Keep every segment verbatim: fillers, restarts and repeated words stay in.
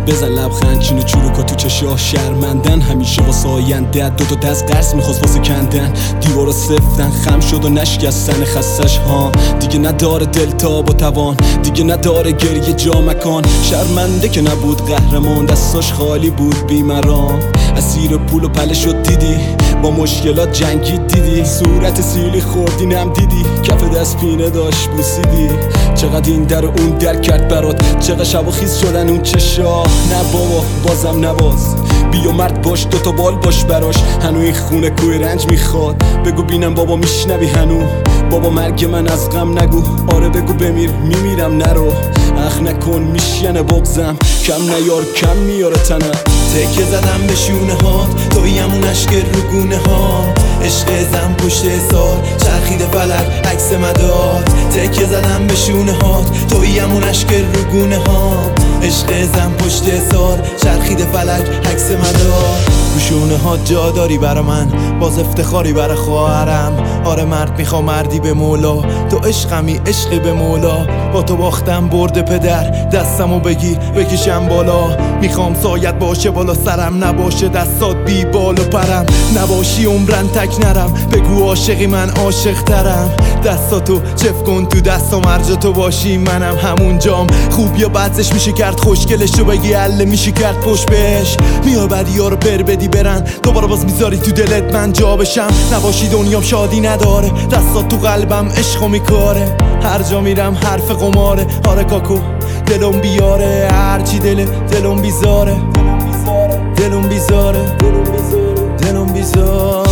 بزن لبخند چینو چروکا تو چشاه شرمندن، همیشه واسه آینده دو تا دست قرص میخواست واسه کندن. دیوارا سفتن خم شد و نشکستن خستش ها، دیگه نداره دلتاب و توان، دیگه نداره گریه جا مکان. شرمنده که نبود قهرمان، دستاش خالی بود بیمران. اسیر پول و پله شد دیدی، با مشکلات جنگید دیدی، صورت سیلی خوردینم دیدی، کف دست پینه داشت بوسیدی. چقدر این در و اون در کرد برات، چقدر شب و خیز شدن اون چشا. نه بابا بازم نباز، بیا مرد باش دوتا بال باش براش. هنو این خونه کوی رنج میخواد، بگو بینم بابا میشنوی هنو. بابا مرگ من از غم نگو، آره بگو بمیر میمیرم نرو. اخ نکن میشینه بغزم، کم نیار کم میاره تنم. تکه زدم به شونه هات، توی همون عشق رو گونه ها. عشق زن پشت سال چرخیده فلک عکس مدار. تکه زدم به شونه هات، توی همون عشق رو گونه ها. عشق زن پشت سال چرخیده فلک عکس مدار. گوشونه ها جا داری برا من، باز افتخاری برا خواهرم. آره مرد میخوا مردی به مولا، تو عشقمی عشقی به مولا. با تو باختم برد پدر، دستمو بگی بکشم بالا. میخوام سایت باشه بالا سرم، نباشه دستات بی بال و پرم. نباشی عمرن تک نرم، بگو عاشقی من عاشق ترم. دستاتو چف کن تو دستام، هرجا تو باشی منم همون جام. خوب یا بدش میشه کرد خوشگلش رو بگی حله میشه کرد پشت بهش. میای بدی ها رو پر بدی برن، دوباره باز میذاری تو دلت من جا بشم. نباشی دنیام شادی نداره، دستات تو قلبم عشقو میکاره. هر جا میرم حرف قماره، آره کاکو دلم بیاره. هرچی دل دلم بیزاره، دلم بیزاره، دلم بیزاره.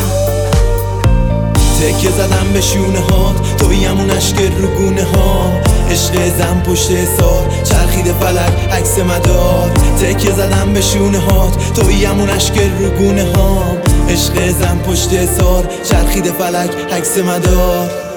تکه زدم به شونه هات، توی همون عشق رو گونه ها. عشق زن پشت سال چرخیده فلک عکس مدار. تکه زدم به شونه هات، توی همون عشق رو گونه ها. عشق زن پشت سال چرخیده فلک عکس مدار.